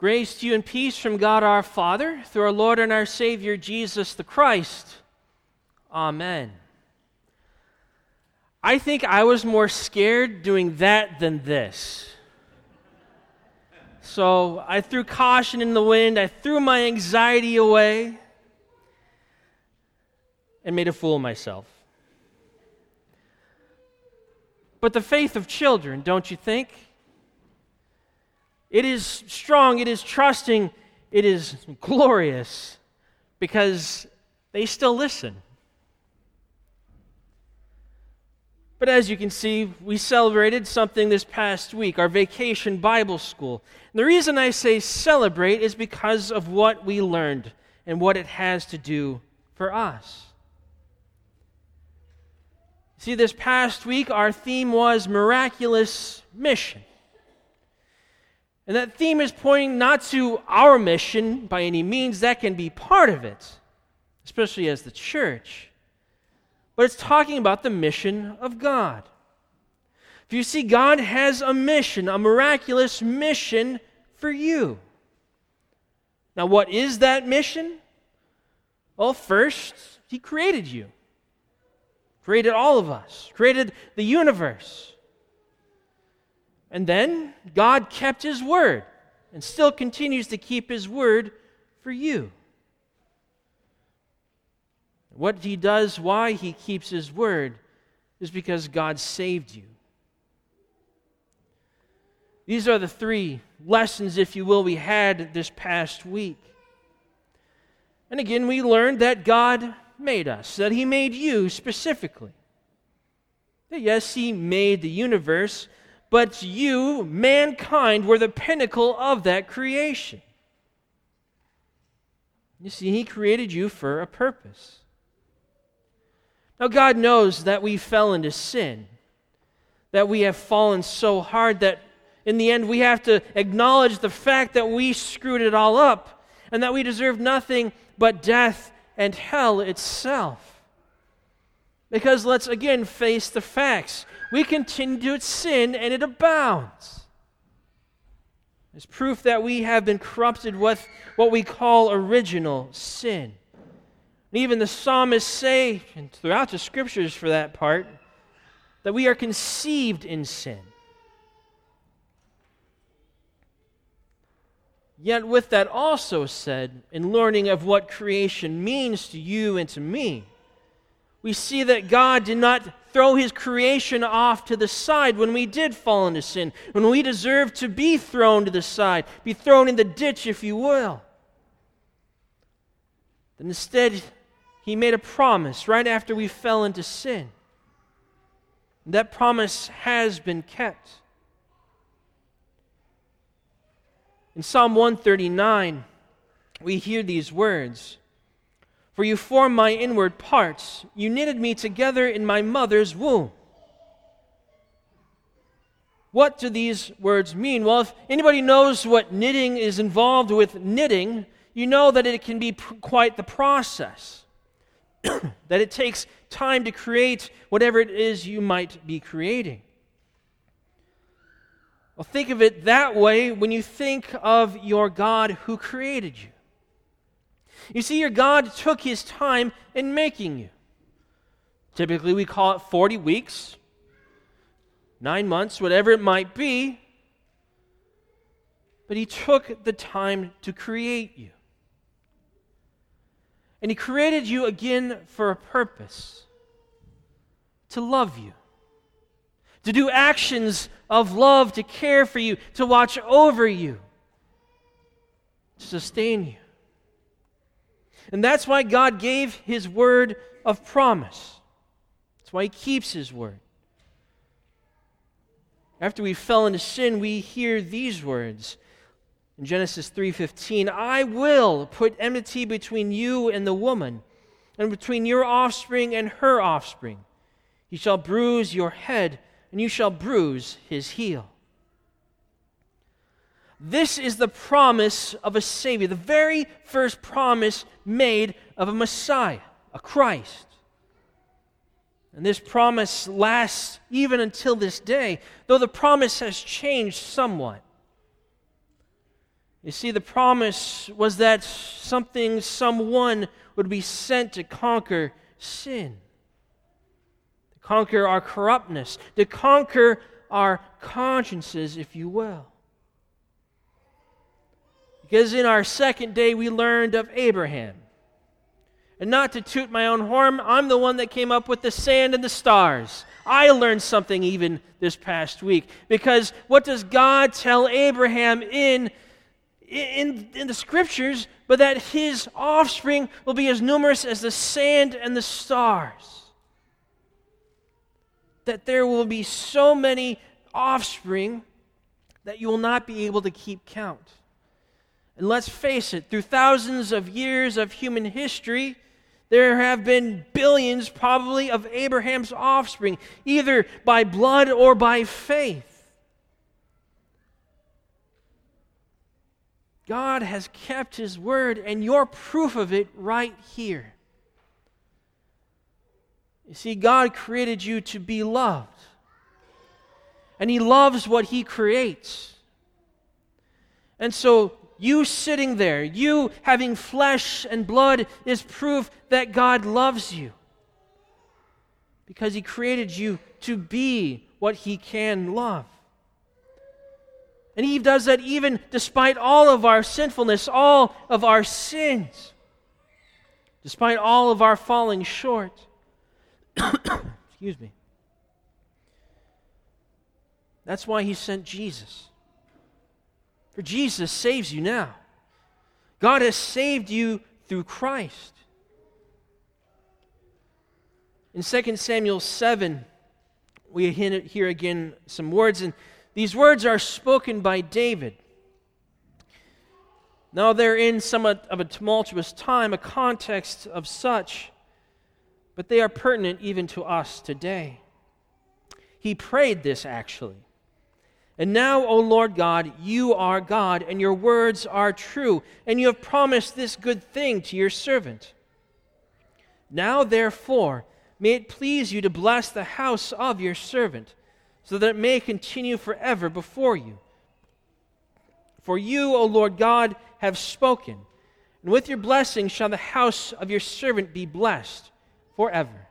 Grace to you and peace from God our Father, through our Lord and our Savior, Jesus the Christ. Amen. I think I was more scared doing that than this. So I threw caution in the wind, I threw my anxiety away, and made a fool of myself. But the faith of children, don't you think? It is strong, it is trusting, it is glorious, because they still listen. But as you can see, we celebrated something this past week, our Vacation Bible School. And the reason I say celebrate is because of what we learned and what it has to do for us. See, this past week, our theme was miraculous mission. And that theme is pointing not to our mission by any means. That can be part of it, especially as the church. But it's talking about the mission of God. If you see, God has a mission, a miraculous mission for you. Now, what is that mission? Well, first, He created you. Created all of us. Created the universe. And then God kept His word and still continues to keep His word for you. What He does, why He keeps His word, is because God saved you. These are the three lessons, if you will, we had this past week. And again, we learned that God made us, that He made you specifically. That yes, He made the universe, but you, mankind, were the pinnacle of that creation. You see, He created you for a purpose. Now, God knows that we fell into sin, that we have fallen so hard that in the end we have to acknowledge the fact that we screwed it all up and that we deserve nothing but death and hell itself. Because let's again face the facts. We continue to sin and it abounds. It's proof that we have been corrupted with what we call original sin. And even the psalmists say, and throughout the scriptures for that part, that we are conceived in sin. Yet with that also said, in learning of what creation means to you and to me, we see that God did not throw His creation off to the side when we did fall into sin, when we deserved to be thrown to the side, be thrown in the ditch, if you will. But instead, He made a promise right after we fell into sin. And that promise has been kept. In Psalm 139, we hear these words, "For you formed my inward parts, you knitted me together in my mother's womb." What do these words mean? Well, if anybody knows what knitting is involved with knitting, you know that it can be quite the process. That it takes time to create whatever it is you might be creating. Well, think of it that way when you think of your God who created you. You see, your God took His time in making you. Typically, we call it 40 weeks, 9 months, whatever it might be. But He took the time to create you. And He created you again for a purpose. To love you. To do actions of love, to care for you, to watch over you, to sustain you. And that's why God gave His word of promise. That's why He keeps His word. After we fell into sin, we hear these words in Genesis 3:15, "I will put enmity between you and the woman, and between your offspring and her offspring. He shall bruise your head, and you shall bruise his heel." This is the promise of a Savior, the very first promise made of a Messiah, a Christ. And this promise lasts even until this day, though the promise has changed somewhat. You see, the promise was that someone would be sent to conquer sin, to conquer our corruptness, to conquer our consciences, if you will. Because in our second day, we learned of Abraham. And not to toot my own horn, I'm the one that came up with the sand and the stars. I learned something even this past week. Because what does God tell Abraham in the Scriptures, but that his offspring will be as numerous as the sand and the stars? That there will be so many offspring that you will not be able to keep count. And let's face it, through thousands of years of human history, there have been billions probably of Abraham's offspring, either by blood or by faith. God has kept His word, and you're proof of it right here. You see, God created you to be loved, and He loves what He creates. And so, you sitting there, you having flesh and blood, is proof that God loves you. Because He created you to be what He can love. And He does that even despite all of our sinfulness, all of our sins, despite all of our falling short. Excuse me. That's why He sent Jesus. For Jesus saves you now. God has saved you through Christ. In 2 Samuel 7, we hear again some words, and these words are spoken by David. Now they're in somewhat of a tumultuous time, a context of such, but they are pertinent even to us today. He prayed this actually. And now, O Lord God, you are God, and your words are true, and you have promised this good thing to your servant. Now, therefore, may it please you to bless the house of your servant, so that it may continue forever before you. For you, O Lord God, have spoken, and with your blessing shall the house of your servant be blessed forever.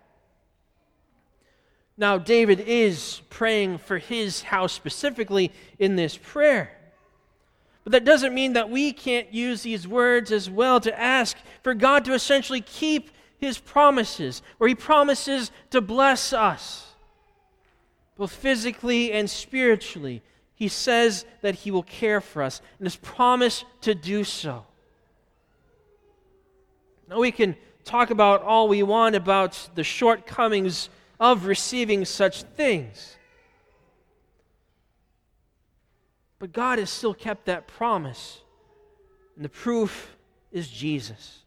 Now, David is praying for his house specifically in this prayer. But that doesn't mean that we can't use these words as well to ask for God to essentially keep His promises, where He promises to bless us, both physically and spiritually. He says that He will care for us, and has promised to do so. Now, we can talk about all we want about the shortcomings of receiving such things. But God has still kept that promise, and the proof is Jesus.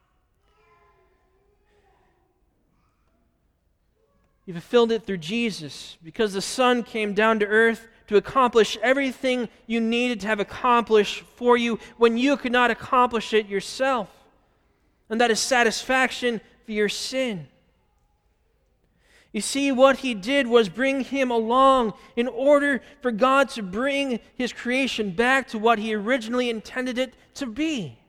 He fulfilled it through Jesus, because the Son came down to earth to accomplish everything you needed to have accomplished for you when you could not accomplish it yourself. And that is satisfaction for your sin. You see, what He did was bring Him along in order for God to bring His creation back to what He originally intended it to be.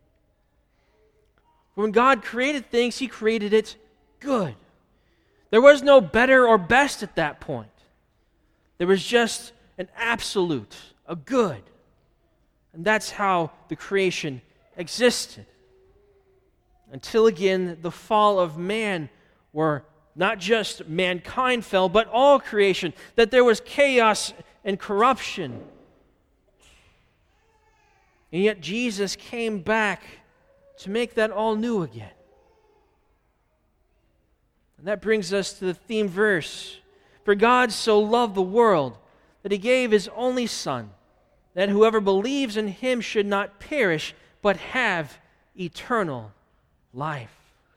When God created things, He created it good. There was no better or best at that point. There was just an absolute, a good. And that's how the creation existed. Until again, the fall of man, where not just mankind fell, but all creation, that there was chaos and corruption. And yet Jesus came back to make that all new again. And that brings us to the theme verse. For God so loved the world that He gave His only Son, that whoever believes in Him should not perish, but have eternal life.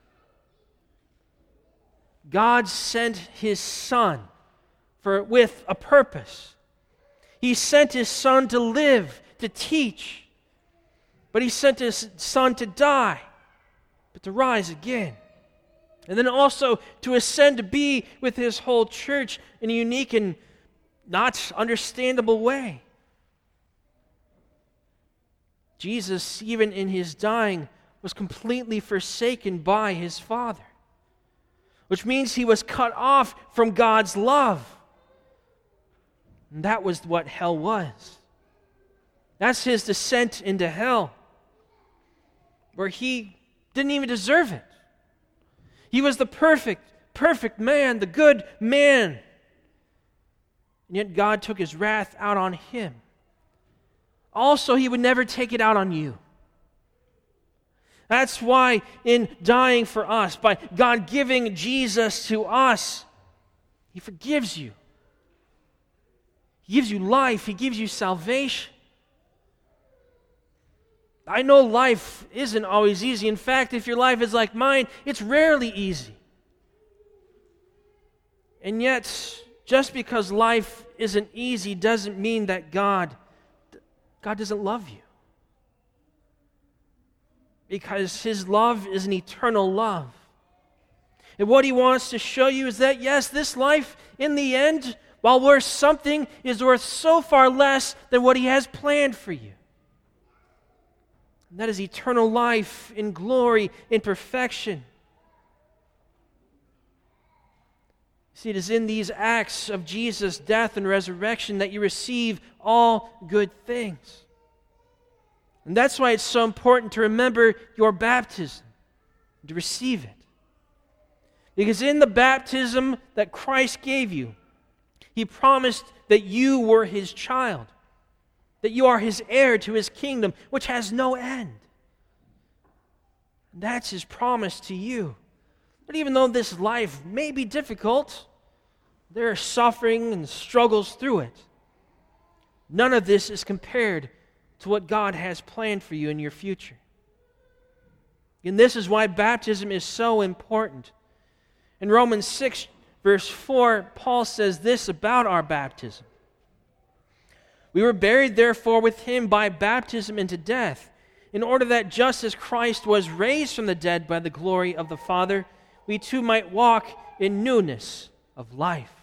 God sent His Son with a purpose. He sent His Son to live, to teach. But He sent His Son to die, but to rise again. And then also to ascend to be with His whole church in a unique and not understandable way. Jesus, even in his dying, was completely forsaken by his Father, which means he was cut off from God's love. And that was what hell was. That's his descent into hell, where he didn't even deserve it. He was the perfect man, the good man. And yet God took his wrath out on him. Also, he would never take it out on you. That's why in dying for us, by God giving Jesus to us, he forgives you. He gives you life. He gives you salvation. I know life isn't always easy. In fact, if your life is like mine, it's rarely easy. And yet, just because life isn't easy doesn't mean that God doesn't love you. Because his love is an eternal love. And what he wants to show you is that, yes, this life, in the end, while worth something, is worth so far less than what he has planned for you. And that is eternal life in glory, in perfection. See, it is in these acts of Jesus' death and resurrection that you receive all good things. And that's why it's so important to remember your baptism, to receive it. Because in the baptism that Christ gave you, he promised that you were his child, that you are his heir to his kingdom, which has no end. And that's his promise to you. But even though this life may be difficult, there are suffering and struggles through it. None of this is compared to what God has planned for you in your future. And this is why baptism is so important. In Romans 6, verse 4, Paul says this about our baptism. We were buried, therefore, with him by baptism into death, in order that just as Christ was raised from the dead by the glory of the Father, we too might walk in newness of life.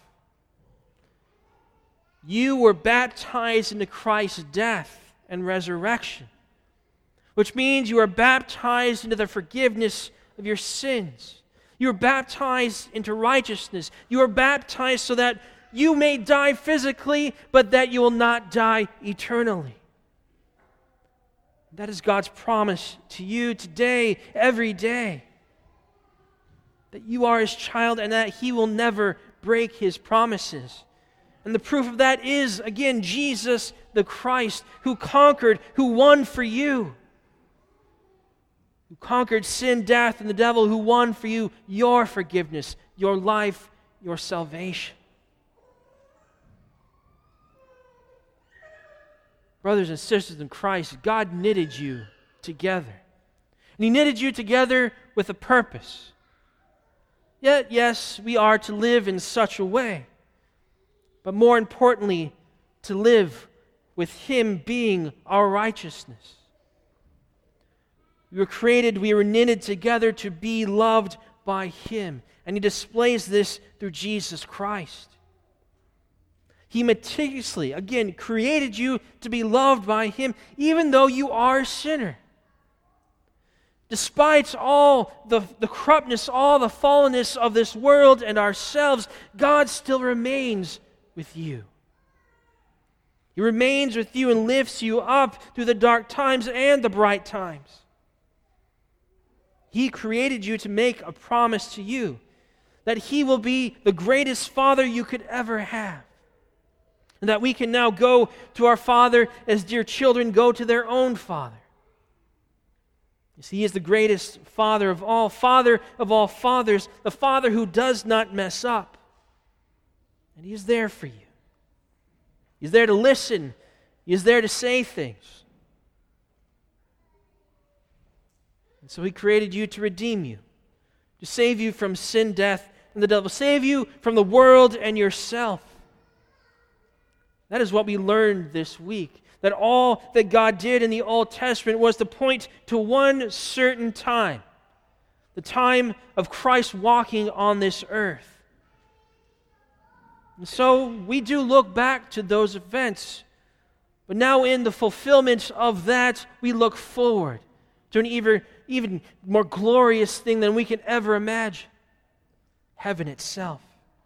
You were baptized into Christ's death and resurrection, which means you are baptized into the forgiveness of your sins. You are baptized into righteousness. You are baptized so that you may die physically, but that you will not die eternally. That is God's promise to you today, every day, that you are his child and that he will never break his promises. And the proof of that is, again, Jesus the Christ, who conquered, who won for you. Who conquered sin, death, and the devil, who won for you your forgiveness, your life, your salvation. Brothers and sisters in Christ, God knitted you together. And he knitted you together with a purpose. Yet, yes, we are to live in such a way. But more importantly, to live with him being our righteousness. We were created, we were knitted together to be loved by him. And he displays this through Jesus Christ. He meticulously, again, created you to be loved by him, even though you are a sinner. Despite all the corruptness, all the fallenness of this world and ourselves, God still remains with you. He remains with you and lifts you up through the dark times and the bright times. He created you to make a promise to you that he will be the greatest father you could ever have. And that we can now go to our Father as dear children go to their own father. You see, he is the greatest Father of all fathers, the Father who does not mess up. And he is there for you. He's there to listen. He is there to say things. And so he created you to redeem you, to save you from sin, death, and the devil, save you from the world and yourself. That is what we learned this week, that all that God did in the Old Testament was to point to one certain time, the time of Christ walking on this earth. And so we do look back to those events, But now in the fulfillment of that, we look forward to an even more glorious thing than we can ever imagine. Heaven itself.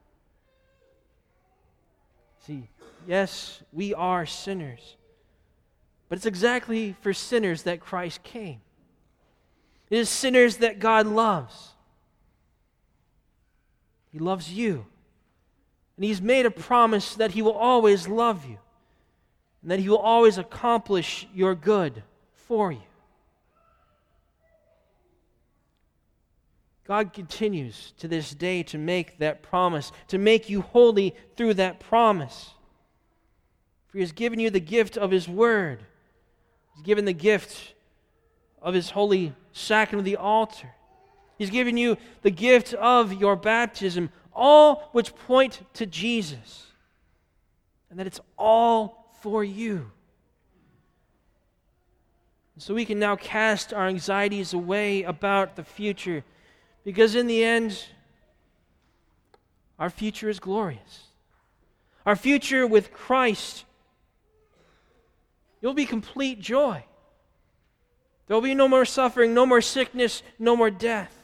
See, yes, we are sinners. But it's exactly for sinners that Christ came. It is sinners that God loves. He loves you. And He's made a promise that He will always love you. And that He will always accomplish your good for you. God continues to this day to make that promise, to make you holy through that promise. For He has given you the gift of His Word. He's given the gift of His holy sacrament of the altar. He's given you the gift of your baptism, all which point to Jesus. And that it's all for you. So we can now cast our anxieties away about the future, because in the end, our future is glorious. Our future with Christ, it will be complete joy. There will be no more suffering, no more sickness, no more death,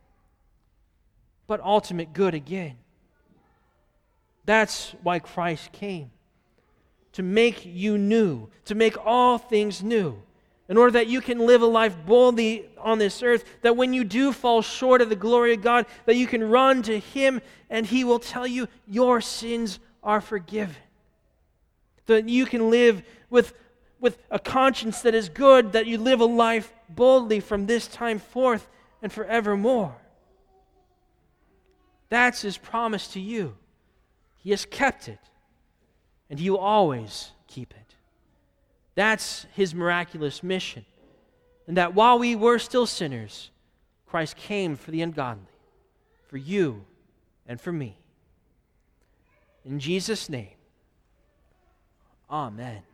but ultimate good again. That's why Christ came, to make you new, to make all things new, in order that you can live a life boldly on this earth, that when you do fall short of the glory of God, that you can run to Him and He will tell you your sins are forgiven. That you can live with a conscience that is good, that you live a life boldly from this time forth and forevermore. That's His promise to you. He has kept it, and He will always keep it. That's His miraculous mission. And that while we were still sinners, Christ came for the ungodly, for you and for me. In Jesus' name, amen.